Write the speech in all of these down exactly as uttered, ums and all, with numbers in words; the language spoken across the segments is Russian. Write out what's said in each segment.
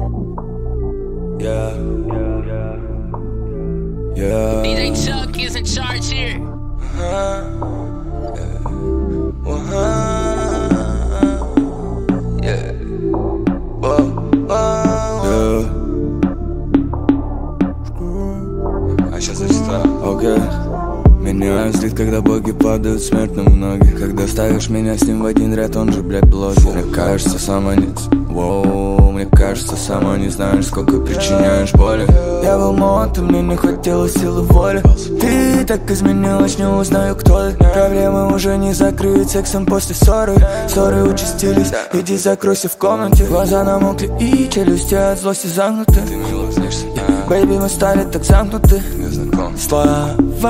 Yeah, yeah. D J Chuck is in charge here. Uh-huh. Yeah. Uh-huh. Yeah. Whoa, whoa. Yeah. А сейчас зачитаю. Окей. Меня злит, когда боги падают смертным в ноги. Когда ставишь меня с ним в один ряд, он же, блядь, блогер. Мне кажется, сама не... Воу, мне кажется, сама не знаешь, сколько причиняешь боли. Я был молод, и мне не хватило силы воли. Ты так изменилась, не узнаю, кто ты. Проблемы уже не закрыть сексом после ссоры. Ссоры участились, иди закройся в комнате. Глаза намокли и челюсти от злости замкнуты. Ты мило снишься, бэйби, мы стали так замкнуты. Слова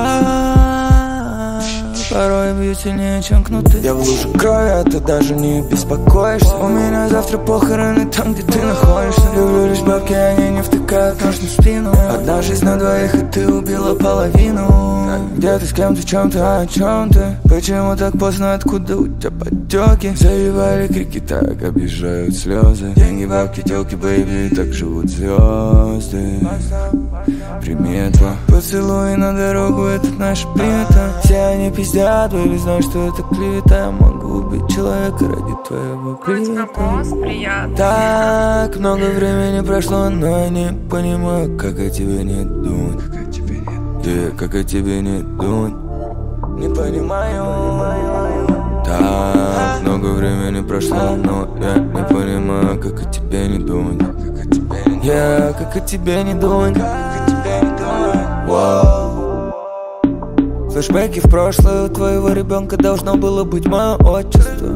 порой бьют сильнее, чем кнуты. Я в луже крови, а ты даже не беспокоишься. У меня завтра похороны там, где ты находишься. Люблю лишь бабки, они не втыкают нож на спину. Одна жизнь на двоих, и ты убила половину. Где ты, с кем ты, чем ты, а о чем ты? Почему так поздно, откуда у тебя подтеки? Заливали крики, так обижают слезы. Деньги, бабки, телки, бэйби, так живут звезды. Прими это. Поцелуй на дорогу, это наша примета. Все они пиздят, бэйби, знают, что это клевета. Я могу убить человека ради твоего клевета. Так много времени прошло, но я не понимаю, как о тебе не думать. Yeah, как о тебе не думать. Не понимаю. Так много времени прошло, но я не понимаю, как о тебе не думать. Я как о тебе не думать. Wow. Флэшбэки в прошлое, у твоего ребенка должно было быть мое отчество.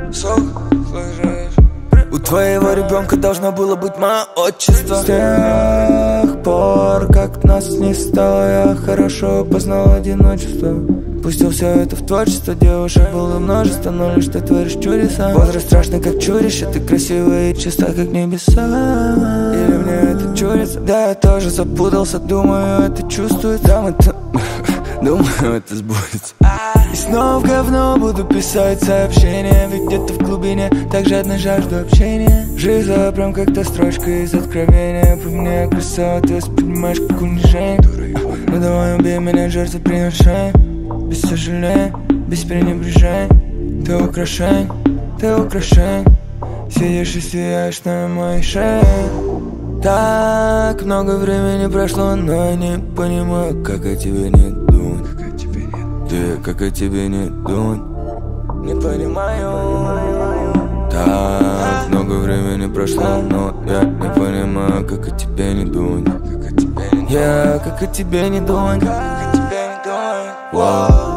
У твоего ребенка должно было быть мое отчество. С тех пор, как нас не стало, я хорошо познал одиночество. Пустил все это в творчество, девушек было множество, но лишь ты творишь чудеса. Возраст страшный, как чудище, ты красивая и чиста, как небеса. Или мне это чудится? Да, я тоже запутался, думаю, это чувствует. Там это... Думаю, это сбудется. И снова в говно буду писать сообщения. Ведь где-то в глубине так жадно жажду общения. Жизнь прям как та строчка из откровения. По мне красота, ты воспринимаешь как унижение. Ну давай убей меня, жертвоприношение. Без сожаления, без пренебрежения. Ты украшение, ты украшение. Сидишь и сияешь на моей шее. Так много времени прошло, но я не понимаю, как о тебе не думать. Yeah, как о тебе не думать. Не понимаю. Так много времени прошло, но я не понимаю, как о тебе не думать. Я как о тебе не думать. Wow.